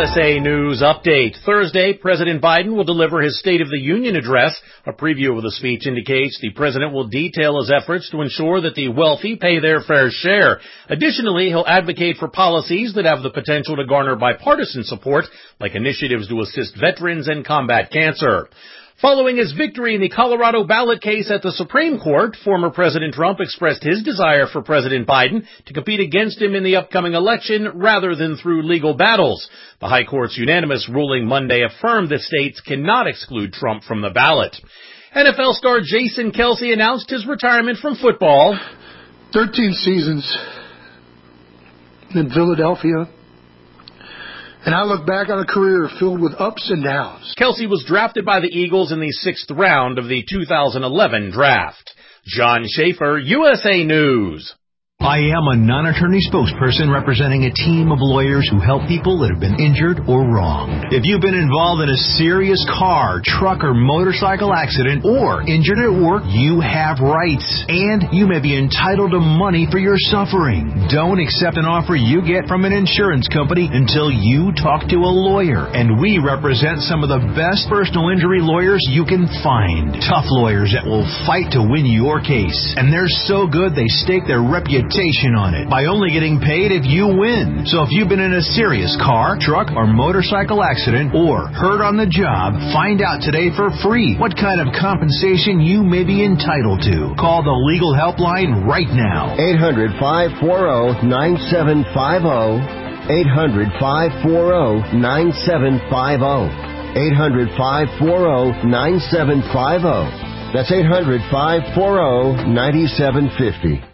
USA News Update. Thursday, President Biden will deliver his State of the Union address. A preview of the speech indicates the president will detail his efforts to ensure that the wealthy pay their fair share. Additionally, he'll advocate for policies that have the potential to garner bipartisan support, like initiatives to assist veterans and combat cancer. Following his victory in the Colorado ballot case at the Supreme Court, former President Trump expressed his desire for President Biden to compete against him in the upcoming election rather than through legal battles. The High Court's unanimous ruling Monday affirmed that states cannot exclude Trump from the ballot. NFL star Jason Kelce announced his retirement from football. 13 seasons in Philadelphia. And I look back on a career filled with ups and downs. Kelce was drafted by the Eagles in the 6th round of the 2011 draft. John Schaefer, USA News. I am a non-attorney spokesperson representing a team of lawyers who help people that have been injured or wronged. If you've been involved in a serious car, truck, or motorcycle accident or injured at work, you have rights, and you may be entitled to money for your suffering. Don't accept an offer you get from an insurance company until you talk to a lawyer, and we represent some of the best personal injury lawyers you can find. Tough lawyers that will fight to win your case, and they're so good they stake their reputation on it by only getting paid if you win. So if you've been in a serious car, truck, or motorcycle accident or hurt on the job, find out today for free what kind of compensation you may be entitled to. Call the legal helpline right now. 800-540-9750. 800-540-9750. 800-540-9750. That's 800-540-9750.